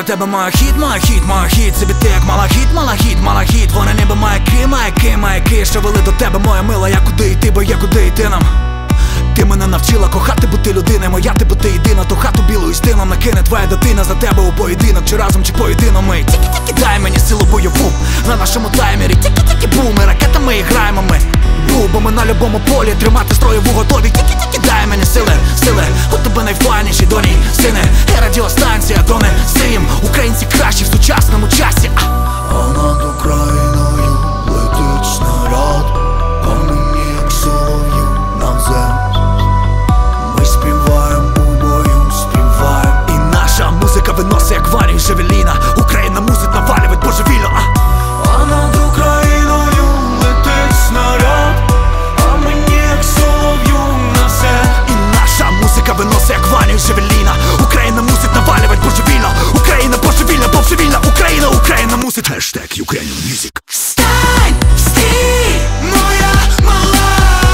тебе моя хіт, моя хіт, моя хіт. Собі ти як малахіт, малахіт, малахіт. Вони ніби маяки, маяки, маяки, що вели до тебе, моя мила. Я куди йти, бо є куди йти нам. Ти мене навчила кохати, бути людиною. Моя ти бути єдина, то хату білу і стином накине твоя дитина за тебе у поєдинок. Чи разом, чи поєдино ми. Тільки-тільки дай мені силу бойову на нашому таймері. Тільки-тільки бум, ми ракетами і граємо ми. Бо ми на любому полі тримати строєву готові. Тільки-тільки дай мені сили, сили. У тебе найфайніші доні, сини. І радіостанція дони сим. Українці кращі в сучасному часі. А над Україною летить снаряд, а мені як солов'ю навзем. Ми співаємо у бою, співаємо. І наша музика виносить як варію Жевеліна. Україна мусить навалювати божевільно. А над Україною летить снаряд, а мені як солов'ю навзем. І наша музика виносить як варію Жевеліна. Україна мусить навалювати божевільно. Україна божевільна, божевільна Україна. Україна мусить. Hashtag Ukrainian Music. Встань, стій, моя мала.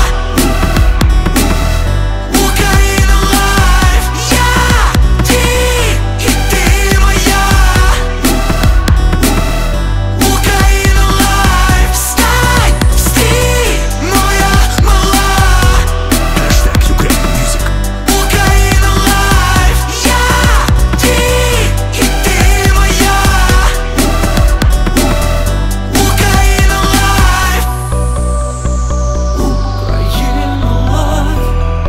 Україна лайф, я, ти і ти моя. Україна лайф, встань, стій, моя мала. Hashtag Ukrainian Music. Україна лайф, я, ти і ти моя. Україна лайф. Україна лайф.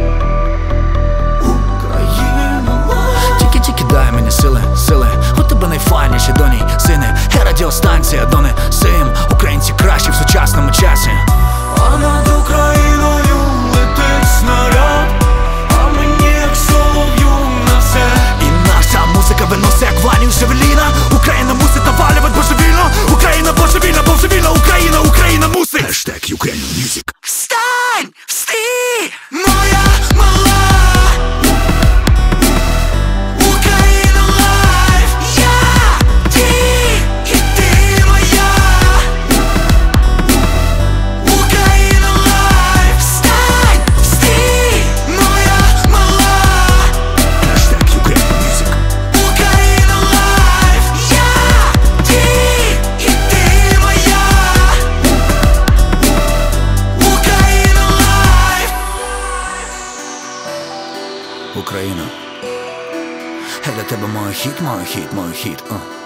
Україна лайф. Тільки-тільки дай мені сили, сили. У тебе найфайніші доні, сини. І радіостанція дони сим. Українці кращі в сучасному часі. А над Україною летить снаряд, а мені як солов'ю навзем. І наша музика виносить як ванію Жевеліна. Україна мусить навалювати божевільно. Україна божевільна, божевільна Україна. Україна мусить. Hashtag Ukrainian Music. Встань, встій, моя мала. Україна лайф, я, ти і ти моя. Україна лайф, встань, стій, моя мала. Hashtag Ukrainian Music. Україна лайф, я, ти і ти моя. Україна лайф. Україна. Для тебе моя хіт, моя хіт, моя хіт.